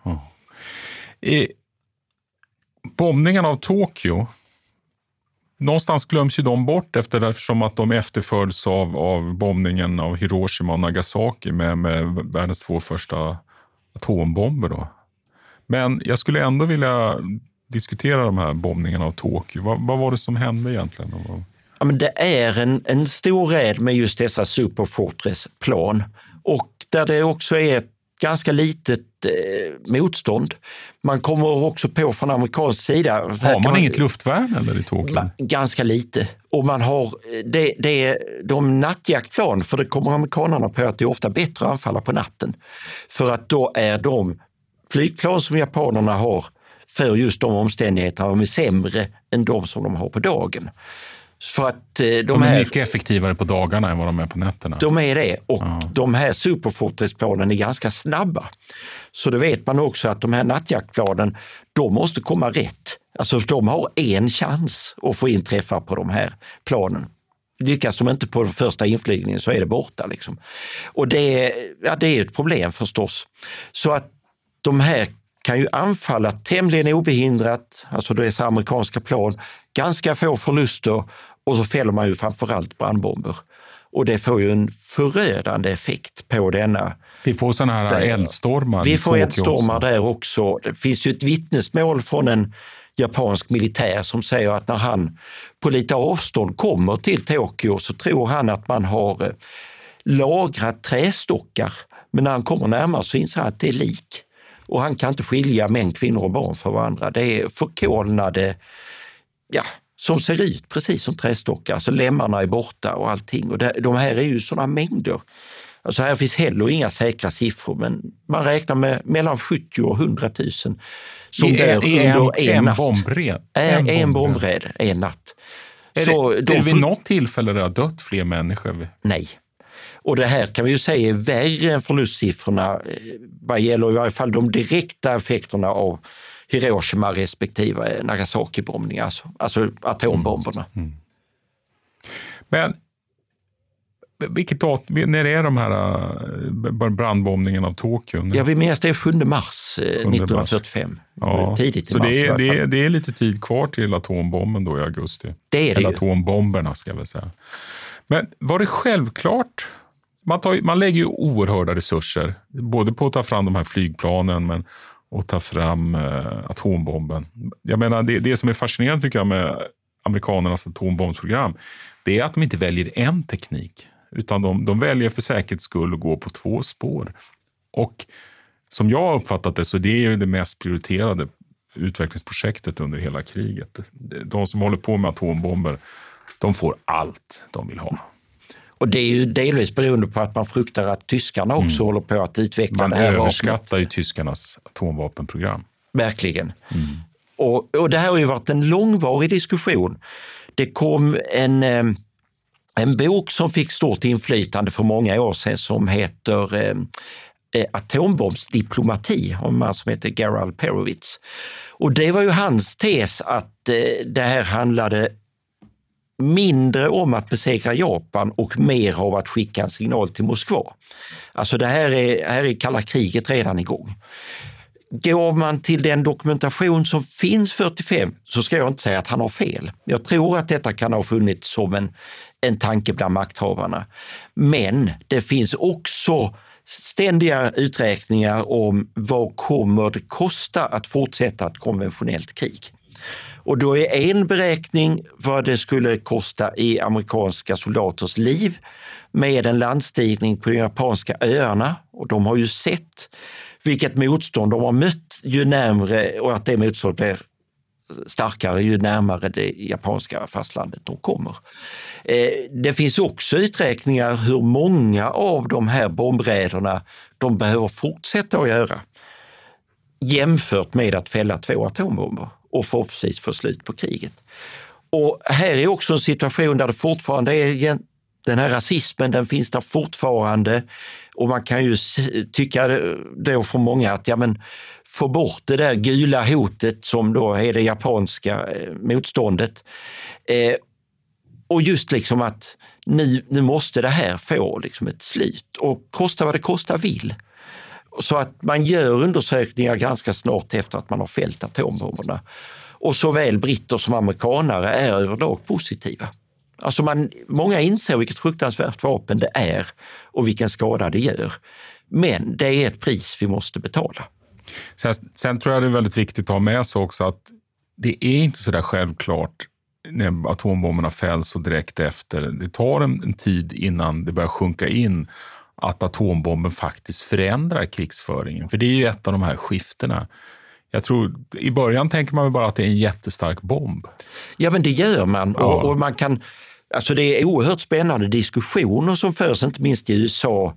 Bombningarna av Tokyo, någonstans glöms ju de bort eftersom att de efterföljs av bombningen av Hiroshima och Nagasaki med världens 2 första atombomber då. Men jag skulle ändå vilja diskutera de här bombningarna av Tokyo. Vad var det som hände egentligen? Ja, men det är en stor räd med just dessa Superfortress-plan, och där det också är ett ganska litet motstånd. Man kommer också på från amerikansk sida. Har man inget luftvärn eller i Tokyo? Ganska lite. Och man har de nattjaktplan, för det kommer amerikanerna på att det är ofta bättre att anfalla på natten. För att då är de flygplan som japanerna har för just de omständigheterna är sämre än de som de har på dagen. För att de är mycket effektivare på dagarna än vad de är på nätterna. De är det, och de här superforträttsplanen är ganska snabba. Så det vet man också att de här nattjaktplanen, de måste komma rätt. Alltså de har en chans att få in träffar på de här planen. Lyckas de inte på första inflygningen så är det borta. Liksom. Och det är ett problem förstås. Så att de här kan ju anfalla tämligen obehindrat, alltså det är så amerikanska plan, ganska få förluster, och så fäller man ju framförallt brandbomber. Och det får ju en förödande effekt på denna. Vi får sådana här eldstormar. Vi får eldstormar där också. Det finns ju ett vittnesmål från en japansk militär som säger att när han på lite avstånd kommer till Tokyo så tror han att man har lagrat trästockar. Men när han kommer närmare så inser han att det är lik. Och han kan inte skilja män, kvinnor och barn från varandra. Det är förkolnade, som ser ut precis som trästockar. Alltså lemmarna är borta och allting. Och de här är ju sådana mängder. Alltså här finns heller inga säkra siffror, men man räknar med mellan 70 och 100 000 som där under en natt. En bombräd en natt. Är det vid något tillfälle det har dött fler människor? Nej. Och det här kan vi ju säga är värre än förlustsiffrorna vad gäller i varje fall de direkta effekterna av Hiroshima respektive Nagasaki-bombningar, alltså atombomberna. Men när är de här brandbombningen av Tokyo? Ja, vi minns det är 7 mars 1945. Ja, tidigt i så mars. Det är lite tid kvar till atombomben då i augusti. Det är det. Eller atombomberna ska jag väl säga. Men var det självklart? Man lägger ju oerhörda resurser, både på att ta fram de här flygplanen och ta fram atombomben. Jag menar, det som är fascinerande tycker jag med amerikanernas atombombsprogram, det är att de inte väljer en teknik, utan de väljer för säkerhets skull att gå på 2 spår. Och som jag har uppfattat det så det är ju det mest prioriterade utvecklingsprojektet under hela kriget. De som håller på med atombomber, de får allt de vill ha. Och det är ju delvis beroende på att man fruktar att tyskarna också håller på att utveckla det här vapnet. Man överskattar ju tyskarnas atomvapenprogram. Verkligen. Och det här har ju varit en långvarig diskussion. Det kom en bok som fick stort inflytande för många år sedan som heter Atombombsdiplomati, av en man som heter Gerald Perowitz. Och det var ju hans tes att det här handlade mindre om att besegra Japan och mer av att skicka en signal till Moskva. Alltså det här är kalla kriget redan igång. Går man till den dokumentation som finns 45 så ska jag inte säga att han har fel. Jag tror att detta kan ha funnits som en tanke bland makthavarna. Men det finns också ständiga uträkningar om vad kommer det kosta att fortsätta ett konventionellt krig. Och då är en beräkning vad det skulle kosta i amerikanska soldaters liv med en landstigning på de japanska öarna. Och de har ju sett vilket motstånd de har mött ju närmare, och att det motstånd blir starkare ju närmare det japanska fastlandet de kommer. Det finns också uträkningar hur många av de här bombräderna de behöver fortsätta att göra jämfört med att fälla 2 atombomber och förhoppningsvis få slut på kriget. Och här är också en situation där det fortfarande är den här rasismen, den finns där fortfarande, och man kan ju tycka då för många att få bort det där gula hotet som då är det japanska motståndet. Och just liksom att nu måste det här få liksom ett slut och kosta vad det kostar vill. Så att man gör undersökningar ganska snart efter att man har fällt atombomberna. Och såväl britter som amerikanare är överlag positiva. Alltså många inser vilket fruktansvärt vapen det är och vilken skada det gör. Men det är ett pris vi måste betala. Sen tror jag det är väldigt viktigt att ha med sig också att det är inte så där självklart när atombomberna fälls och direkt efter. Det tar en tid innan det börjar sjunka in att atombomben faktiskt förändrar krigsföringen. För det är ju ett av de här skiftena. Jag tror, i början tänker man bara att det är en jättestark bomb. Ja, men det gör man. Ja. Och man kan, alltså det är oerhört spännande diskussioner som förs, inte minst i USA.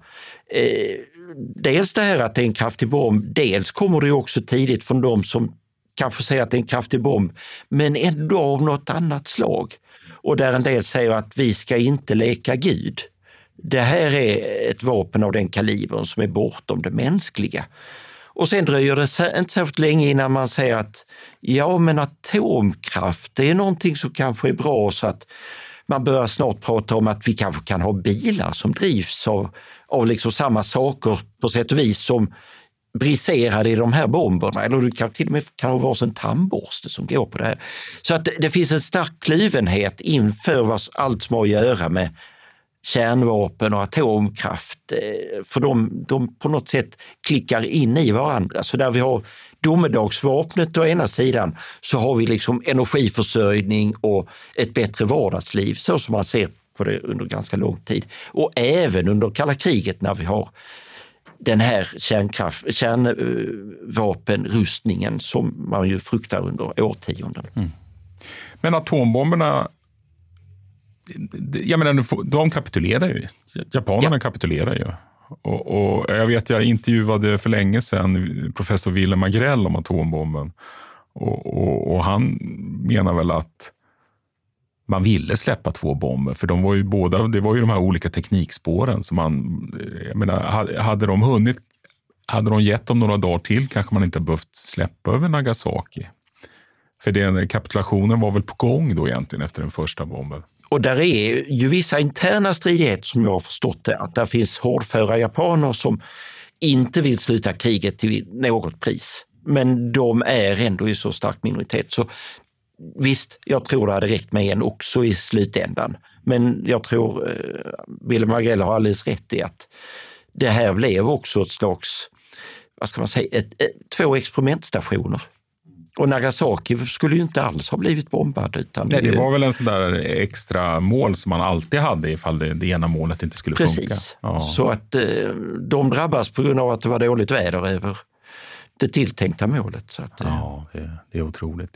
Dels det här att det är en kraftig bomb, dels kommer det också tidigt från de som kanske säger att det är en kraftig bomb, men ändå av något annat slag. och där en del säger att vi ska inte leka Gud. Det här är ett vapen av den kalibern som är bortom det mänskliga. Och sen dröjer det inte särskilt länge innan man säger att ja, men atomkraft, det är någonting som kanske är bra, så att man börjar snart prata om att vi kanske kan ha bilar som drivs av liksom samma saker på sätt och vis som briserade i de här bomberna. Eller det kan till och med vara en tandborste som går på det här. Så att det finns en stark kluvenhet inför allt som har att göra med kärnvapen och atomkraft. För de på något sätt klickar in i varandra. Så där vi har domedagsvapnet å ena sidan, så har vi liksom energiförsörjning och ett bättre vardagsliv, så som man ser på det under ganska lång tid. Och även under kalla kriget, när vi har den här kärnvapenrustningen som man ju fruktar under årtionden. Men atombomberna, jag menar, de kapitulerar ju. Japanerna kapitulerar ju. Och jag vet, jag intervjuade för länge sedan professor Wilhelm Agrell om atombomben. Och han menar väl att man ville släppa 2 bomber, för de var ju båda, det var ju de här olika teknikspåren som jag menar, hade de gett dem några dagar till, kanske man inte behövt släppa över Nagasaki. För den kapitulationen var väl på gång då egentligen efter den första bomben. Och där är ju vissa interna stridigheter, som jag har förstått det, att där finns hårdföra japaner som inte vill sluta kriget till något pris. Men de är ändå i så stark minoritet. Så visst, jag tror det hade räckt med en också i slutändan. Men jag tror Wilhelm Agrell har alldeles rätt i att det här blev också ett slags, vad ska man säga, 2 experimentstationer. Och Nagasaki skulle ju inte alls ha blivit bombad. Utan det var väl en sån där extra mål som man alltid hade ifall det ena målet inte skulle funka. Precis, så att de drabbas på grund av att det var dåligt väder över det tilltänkta målet. Så att, ja, det är otroligt.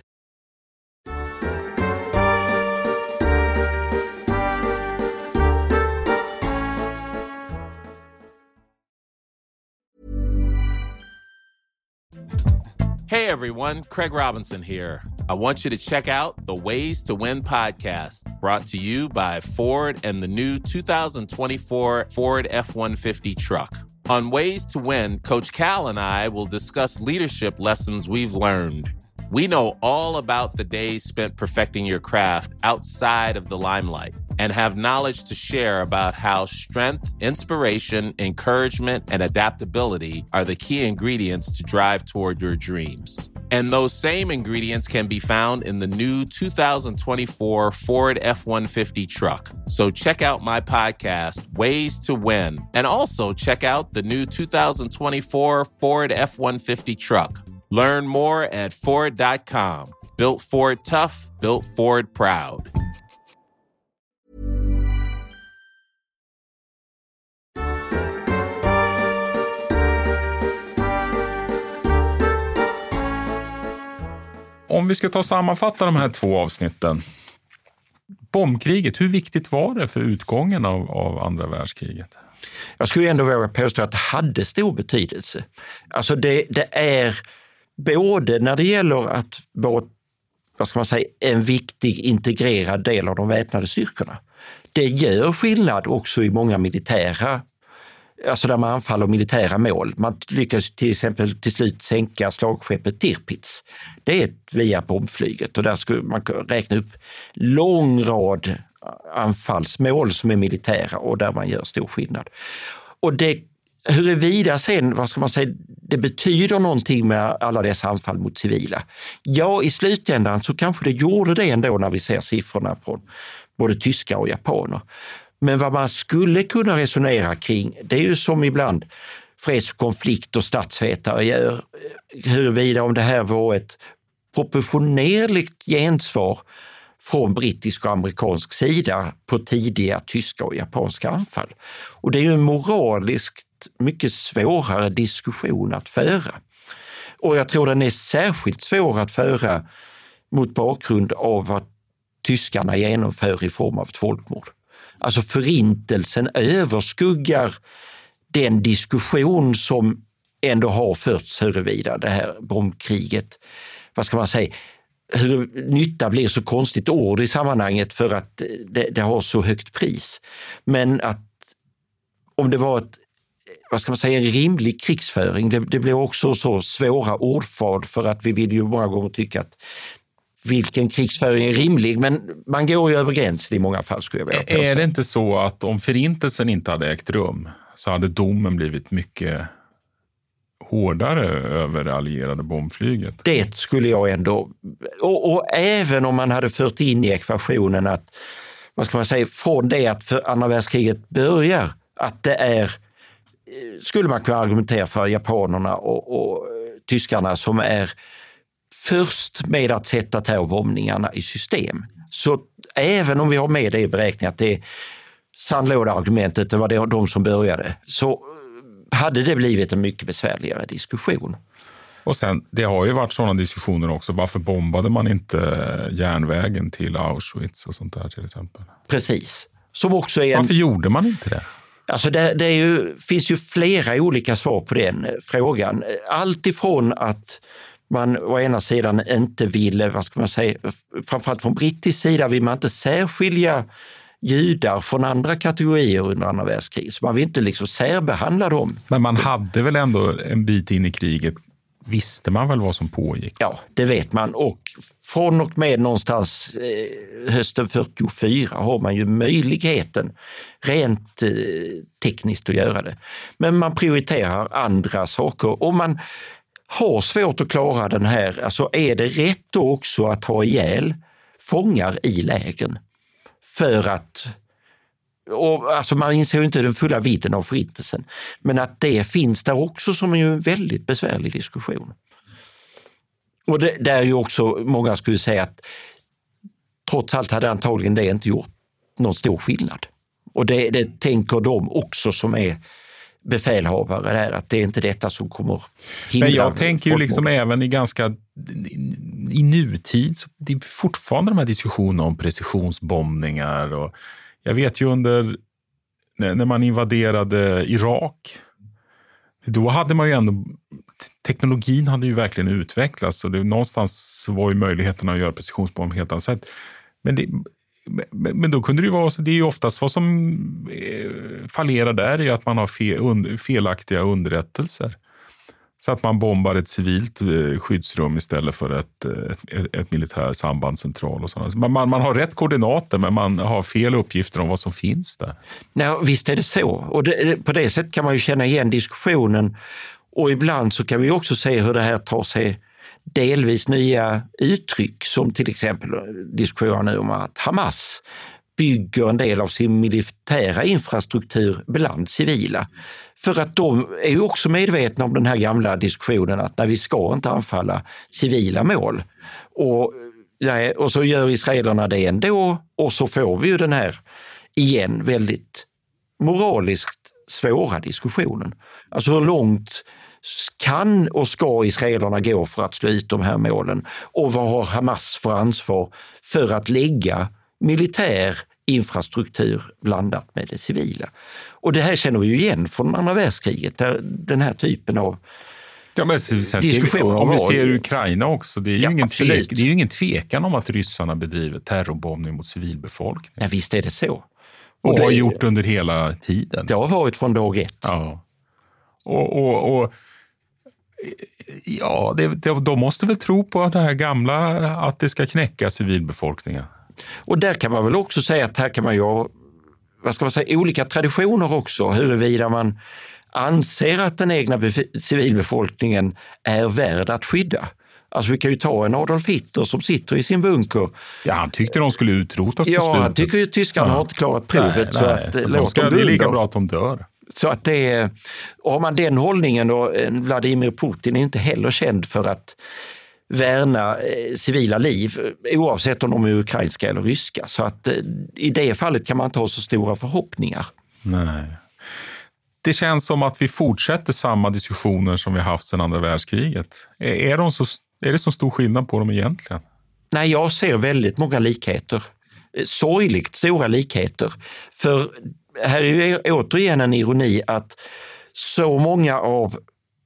Hey everyone, Craig Robinson here. I want you to check out the Ways to Win podcast, brought to you by Ford and the new 2024 Ford F-150 truck. On Ways to Win, Coach Cal and I will discuss leadership lessons we've learned. We know all about the days spent perfecting your craft outside of the limelight and have knowledge to share about how strength, inspiration, encouragement, and adaptability are the key ingredients to drive toward your dreams. And those same ingredients can be found in the new 2024 Ford F-150 truck. So check out my podcast, Ways to Win, and also check out the new 2024 Ford F-150 truck. Learn more at Ford.com. Built Ford tough, built Ford proud. Om vi ska ta och sammanfatta de här 2 avsnitten. Bombkriget, hur viktigt var det för utgången av andra världskriget? Jag skulle ändå våga påstå att det hade stor betydelse. Alltså det är både när det gäller att vara, vad ska man säga, en viktig integrerad del av de väpnade styrkorna. Det gör skillnad också i många militära, alltså där man anfaller militära mål. Man lyckas till exempel till slut sänka slagskeppet Tirpitz. Det är via bombflyget, och där skulle man räkna upp lång rad anfallsmål som är militära och där man gör stor skillnad. Och det huruvida sen, vad ska man säga, det betyder någonting med alla dessa anfall mot civila. Ja, i slutändan så kanske det gjorde det ändå när vi ser siffrorna på både tyskar och japaner. Men vad man skulle kunna resonera kring, det är ju som ibland freds-, konflikt- och statsvetare gör, huruvida om det här var ett proportionerligt gensvar från brittisk och amerikansk sida på tidiga tyska och japanska anfall. Och det är ju en moraliskt mycket svårare diskussion att föra. Och jag tror den är särskilt svår att föra mot bakgrund av vad tyskarna genomför i form av ett folkmord. Alltså förintelsen överskuggar den diskussion som ändå har förts huruvida det här bombkriget, vad ska man säga, hur nytta blir så konstigt ord i sammanhanget för att det har så högt pris. Men att om det var en rimlig krigsföring, det blir också så svåra ordfad för att vi vill ju många gånger tycka att vilken krigsföring är rimlig, men man går ju över gränsen i många fall, skulle jag vilja påstå. Är det inte så att om förintelsen inte hade ägt rum så hade domen blivit mycket hårdare över det allierade bombflyget? Det skulle jag ändå, och även om man hade fört in i ekvationen att, från det att för andra världskriget börjar, att det är, skulle man kunna argumentera för, japanerna och tyskarna som är först med att sätta terrorbombningarna i system. Så även om vi har med det i beräkningen att det är sandlåda-argumentet, det var de som började, så hade det blivit en mycket besvärligare diskussion. Och sen, det har ju varit sådana diskussioner också. Varför bombade man inte järnvägen till Auschwitz och sånt där till exempel? Precis. Som också är Varför gjorde man inte det? Alltså finns ju flera olika svar på den frågan. Allt ifrån att man å ena sidan inte ville, framförallt från brittisk sida vill man inte särskilja judar från andra kategorier under andra världskriget. Så man vill inte liksom särbehandla dem. Men man hade väl ändå en bit in i kriget, visste man väl vad som pågick? Ja, det vet man. Och från och med någonstans hösten 44 har man ju möjligheten rent tekniskt att göra det. Men man prioriterar andra saker. Och man har svårt att klara den här, alltså är det rätt då också att ha ihjäl fångar i lägren? För att, alltså man inser ju inte den fulla vidden av förintelsen, men att det finns där också som är ju en väldigt besvärlig diskussion. Och det är ju också, många skulle säga att trots allt hade antagligen det inte gjort någon stor skillnad. Och det tänker de också som är befälhavare där, att det är inte detta som kommer hindra. Men jag tänker ju liksom även i nutid, så det är fortfarande de här diskussionerna om precisionsbombningar, och jag vet ju när man invaderade Irak, då hade man ju ändå, teknologin hade ju verkligen utvecklats, och någonstans var ju möjligheten att göra precisionsbomb helt annat sätt. Men då kunde det ju vara så, det är ju oftast vad som fallerar där är ju att man har felaktiga underrättelser. Så att man bombar ett civilt skyddsrum istället för ett militär sambandscentral och sådant. Man har rätt koordinater, men man har fel uppgifter om vad som finns där. Nej, visst är det så. Och på det sättet kan man ju känna igen diskussionen. Och ibland så kan vi också se hur det här tar sig delvis nya uttryck, som till exempel diskussionen om att Hamas bygger en del av sin militära infrastruktur bland civila. För att de är ju också medvetna om den här gamla diskussionen att vi ska inte anfalla civila mål. Och så gör israelerna det ändå, och så får vi ju den här igen väldigt moraliskt svåra diskussionen. Alltså hur långt kan och ska israelerna gå för att slå ut de här målen? Och vad har Hamas för ansvar för att lägga militär infrastruktur blandat med det civila? Och det här känner vi ju igen från andra världskriget, där den här typen av diskussioner. Om vi ser Ukraina också, det är ju ingen tvekan om att ryssarna bedriver terrorbombning mot civilbefolkningen. Ja, visst är det så. Och det har gjort under hela tiden. Det har varit från dag ett. Ja. De måste väl tro på det här gamla, att det ska knäcka civilbefolkningen. Och där kan man väl också säga att här kan man ju, olika traditioner också, huruvida man anser att den egna civilbefolkningen är värd att skydda. Alltså vi kan ju ta en Adolf Hitler som sitter i sin bunker. Ja, han tyckte de skulle utrotas på slutet. Ja, han tycker ju tyskarna har inte klarat provet. Så att det är lika bra att de dör. Så att har man den hållningen då, Vladimir Putin är inte heller känd för att värna civila liv, oavsett om de är ukrainska eller ryska. Så att i det fallet kan man inte ha så stora förhoppningar. Nej. Det känns som att vi fortsätter samma diskussioner som vi haft sedan andra världskriget. Är det så stor skillnad på dem egentligen? Nej, jag ser väldigt många likheter. Sorgligt stora likheter. För här är ju återigen en ironi att så många av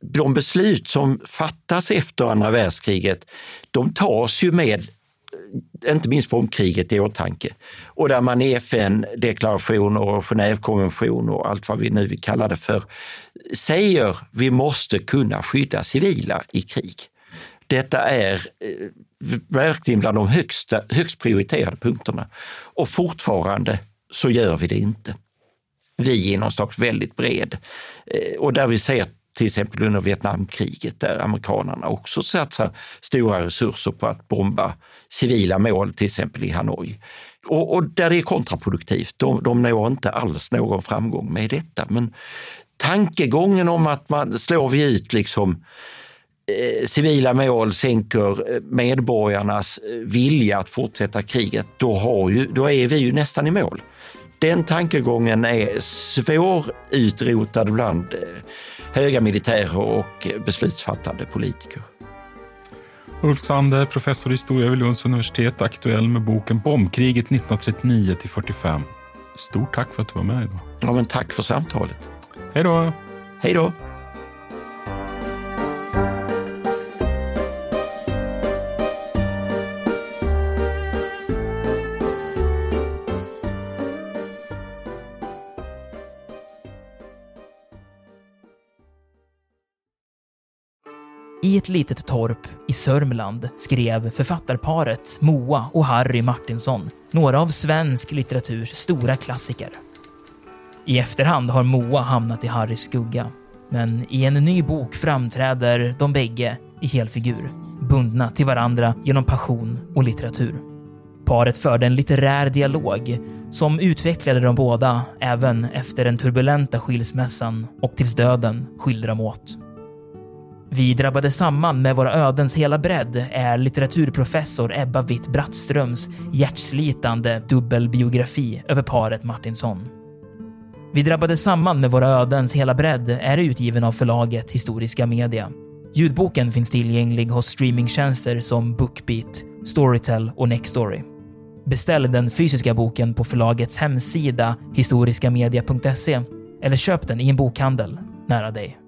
de beslut som fattas efter andra världskriget, de tas ju med, inte minst bombkriget i åtanke. Och där man i FN-deklaration och Genèvekonvention och allt vad vi nu vill kalla det för, säger vi måste kunna skydda civila i krig. Detta är verkligen bland de högst prioriterade punkterna. Och fortfarande så gör vi det inte. Vi är någon slags väldigt bred. Och där vi ser till exempel under Vietnamkriget där amerikanerna också satsar stora resurser på att bomba civila mål, till exempel i Hanoi. Och där det är kontraproduktivt. De når inte alls någon framgång med detta. Men tankegången om att man slår vi ut liksom civila mål, sänker medborgarnas vilja att fortsätta kriget, då är vi ju nästan i mål. Den tankegången är svårutrotad bland höga militärer och beslutsfattande politiker. Ulf Sander, professor i historia vid Lunds universitet, aktuell med boken Bombkriget 1939-45. Stort tack för att du var med idag. Ja, men tack för samtalet. Hej då! Hej då! I ett litet torp i Sörmland skrev författarparet Moa och Harry Martinsson några av svensk litteraturs stora klassiker. I efterhand har Moa hamnat i Harrys skugga, men i en ny bok framträder de bägge i helfigur, bundna till varandra genom passion och litteratur. Paret förde en litterär dialog som utvecklade de båda även efter den turbulenta skilsmässan och tills döden skilde dem åt. Vi drabbade samman med våra ödens hela bredd är litteraturprofessor Ebba Witt-Brattströms hjärtslitande dubbelbiografi över paret Martinsson. Vi drabbade samman med våra ödens hela bredd är utgiven av förlaget Historiska Media. Ljudboken finns tillgänglig hos streamingtjänster som Bookbeat, Storytel och Nextory. Beställ den fysiska boken på förlagets hemsida historiskamedia.se eller köp den i en bokhandel nära dig.